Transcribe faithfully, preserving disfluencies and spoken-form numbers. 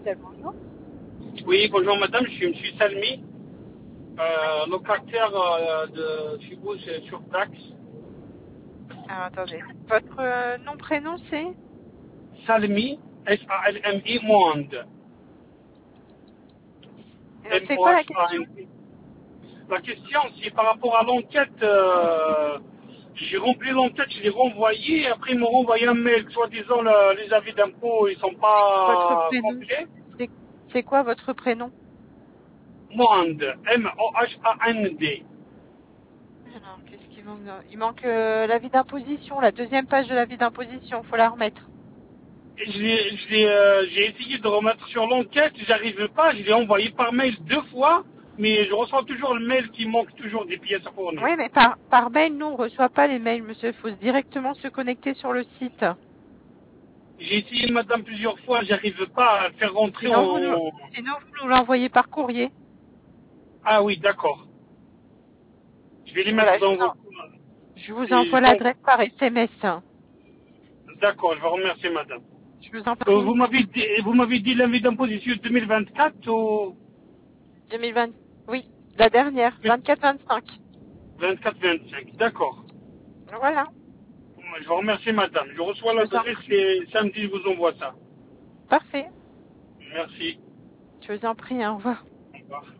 Hôtel, bonjour. Oui, bonjour madame, je suis M. Salmi, euh, locataire euh, de chez vous c'est sur Dax. Alors, attendez. Votre euh, nom, prénom, c'est Salmi, S A L M I, Monde. Alors, c'est quoi la question? M-O-H-A-N-D. La question, c'est par rapport à l'enquête, euh, j'ai rempli l'enquête, je l'ai renvoyée, après ils m'ont renvoyé un mail, soi-disant le- les avis d'impôt, ils sont Votre pas prénom? complets. C'est c'est quoi votre prénom? Monde, M-O-H-A-N-D. Alors, qu'est-ce qu'il manque? Il manque euh, l'avis d'imposition, la deuxième page de l'avis d'imposition. Faut la remettre. Et je l'ai- je l'ai, euh, J'ai essayé de remettre sur l'enquête, j'arrive pas, je l'ai envoyé par mail deux fois, mais je reçois toujours le mail qui manque toujours des pièces à fournir. Oui, mais par, par mail, nous, on reçoit pas les mails, monsieur. Il faut directement se connecter sur le site. J'ai essayé madame plusieurs fois, j'arrive pas à le faire rentrer Sinon, vous nous, en... sinon, vous nous l'envoyez par courrier. Ah oui, d'accord. Je vais les mettre Voilà, je dans vous, en- votre... je vous Et envoie je l'adresse l'envoie. par S M S. D'accord, je vous remercie madame. Je vous en Euh, prie. vous m'avez dit, vous m'avez dit l'invite d'imposition deux mille vingt-quatre ou deux mille vingt, oui, la dernière, vingt-quatre vingt-cinq. vingt-quatre vingt-cinq, d'accord. Voilà, Je vous remercie madame. Je reçois je vous en l'adresse prie. et samedi je vous envoie ça. Parfait. Merci. Je vous en prie, au revoir. Au revoir.